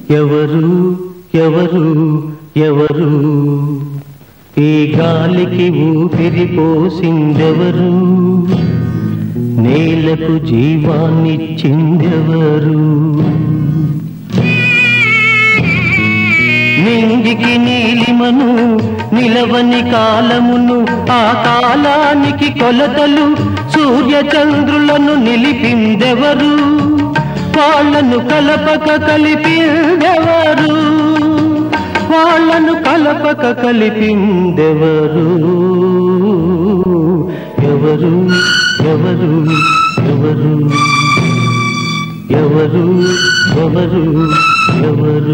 ఎవరు ఎవరు ఎవరు ఈ గాలికి ఊపిరి పోసిందెవరు, నేలకు జీవాన్నిచ్చిందెవరు, నింగికి నీలిమను నిలవని కాలమును ఆ కాలానికి కొలతలు సూర్యచంద్రులను నిలిపిందెవరు, వాళ్ళను కలపక కలిపిందెవరు, వాళ్ళను కలపక కలిపిందెవరు, ఎవరు ఎవరు ఎవరు ఎవరు ఎవరు ఎవరు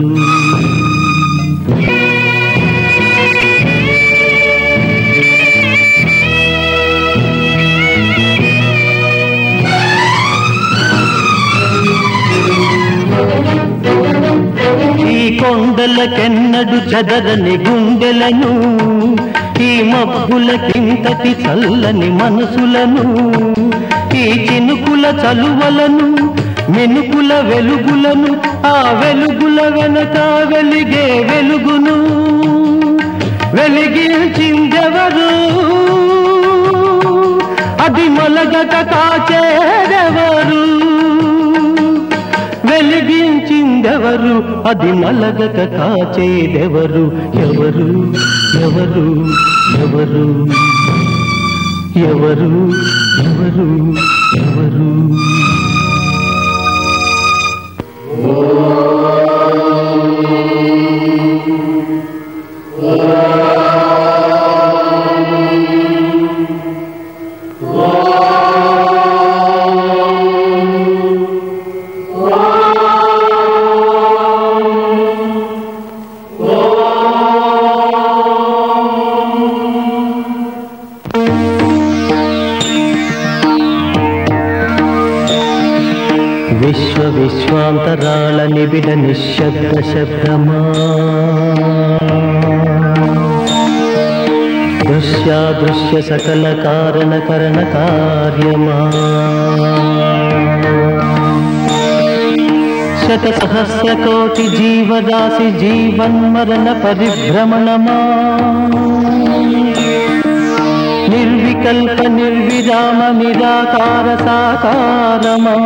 ఈ కొండలకెన్నడు చదరని గుండెలను, ఈ మబ్బులకింతటి చల్లని మనసులను, ఈ చినుకుల చలువలను మెనుకుల వెలుగులను, ఆ వెలుగుల వెనక వెలిగే వెలుగును వెలిగించిందెవరు, అది మొలగక కాచేదెవరు, వెలిగించిందెవరు అది మలగక కాచేదెవరు, ఎవరు ఎవరు ఎవరు ఎవరు ఎవరు ఎవరు విశ్వ విశ్వాంతరాళ నిబిడ నిశ్శబ్ద శబ్దమా, దృశ్యాదృశ్య సకల కారణ కరణ కార్యమా, శత సహస్ర కోటి జీవరాశి జీవన్మరణ పరిభ్రమణమా, నిర్వికల్ప నిర్విరామ నిరాకార సాకారమా,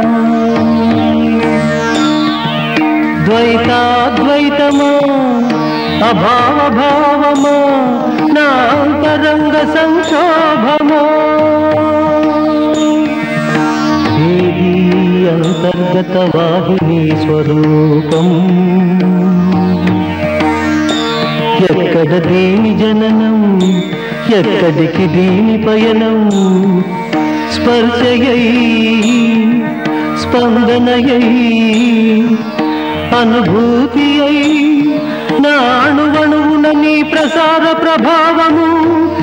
ద్వైతాద్వైతమా అభావభావమా నా అంతరంగ సంక్షోభమా, దేవీ అంతర్గత వాహిని స్వరూపం, ఎక్కడ దీని జననం ఎక్కడికి దీని పయనం, స్పర్శయై స్పందనయై అనుభూతి అయి నా అణువణువున నీ ప్రసార ప్రభావము